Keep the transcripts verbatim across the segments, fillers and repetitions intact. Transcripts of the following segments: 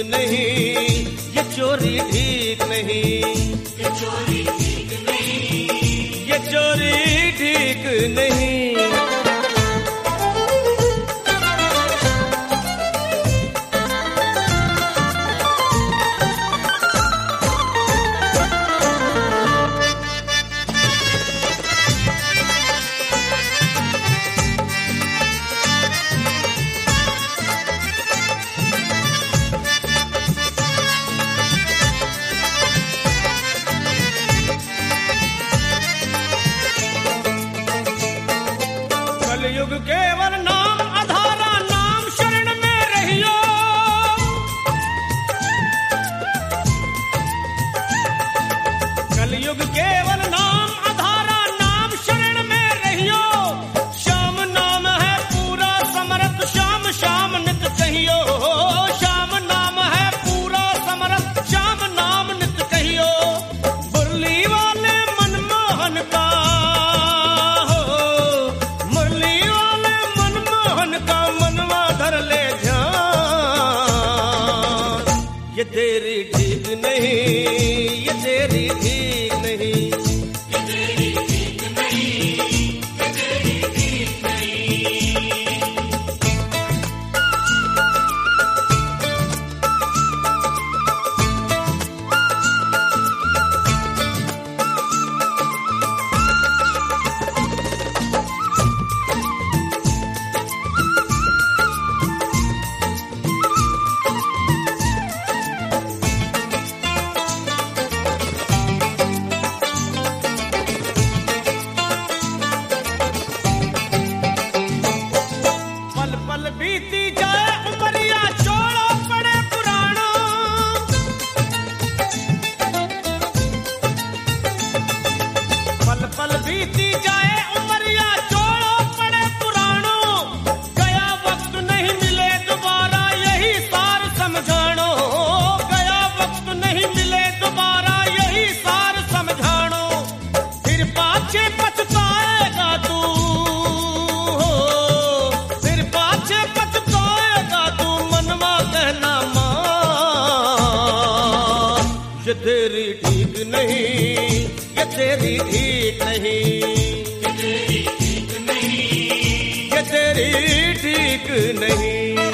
नहीं, ये चोरी ठीक नहीं, ये चोरी ठीक नहीं, ये चोरी ठीक नहीं। कलयुग केवल नाम आधारा, नाम शरण में रहियो। कलयुग केवल नाम आधारा, नाम शरण में रहियो। श्याम नाम है पूरा समर्थ, श्याम श्याम नित कहियो। श्याम नाम है पूरा समर्थ, श्याम नाम नित कहियो। मुरली वाले मनमोहन का, ये तेरी ठीक नहीं, ये तेरी ठीक नहीं, ये तेरी ठीक नहीं, ये तेरी ठीक नहीं। बीती जाए उमरिया, चोड़ो पड़े पुराणो। पल पल बीती जाए उमरिया, चोड़ो पड़े पुराणो। गया वक्त नहीं मिले दोबारा, यही सार समझाणो। गया वक्त नहीं मिले दोबारा, यही सार समझाणो। फिर पाछे पछताएगा तू, ये तेरी ठीक नहीं, ये तेरी ठीक नहीं, ये तेरी ठीक नहीं, ये तेरी ठीक नहीं।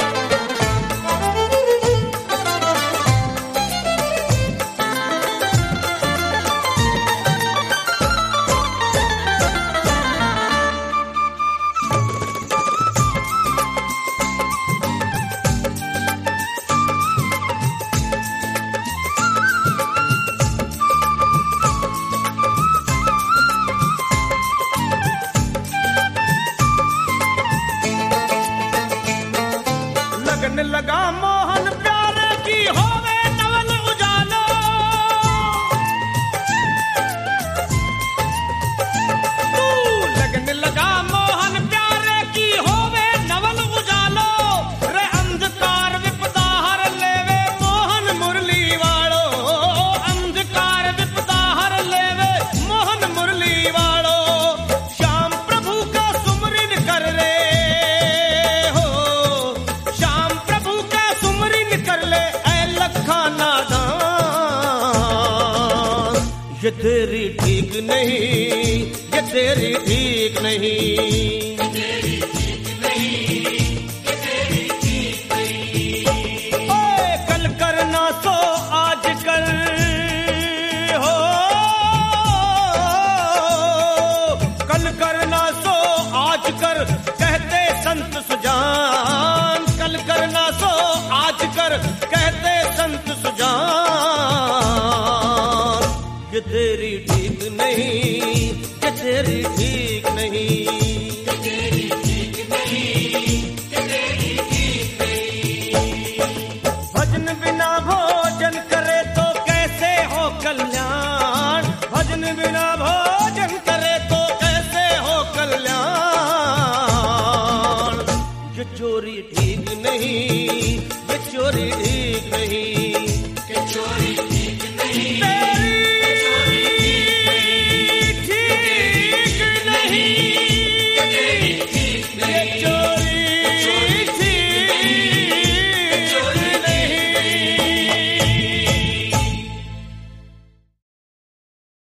लगन लगा मोहन प्यारे की, होवे नवल उजालो। तू लगन लगा मोहन प्यारे की, होवे नवल उजालो। रे अंधकार विपदा हर लेवे, मोहन मुरली वालो। अंधकार विपदा हर लेवे, मोहन मुरली वालो। श्याम प्रभु का सुमरिन कर रे, ये तेरी ठीक नहीं, ये तेरी ठीक नहीं, ये तेरी ठीक नहीं, ये तेरी ठीक नहीं। ओए कल करना सो आज कर हो, कल करना सो आज कर, कहते संत सुजान। कल करना सो आज कर, कहते संत सुजान। ये तेरी ठीक नहीं, ये तेरी ठीक नहीं, ये तेरी ठीक नहीं, ये तेरी ठीक नहीं। भजन बिना भोजन करे तो कैसे हो कल्याण। भजन बिना भोजन करे तो कैसे हो कल्याण। ये चोरी ठीक नहीं, ये चोरी ठीक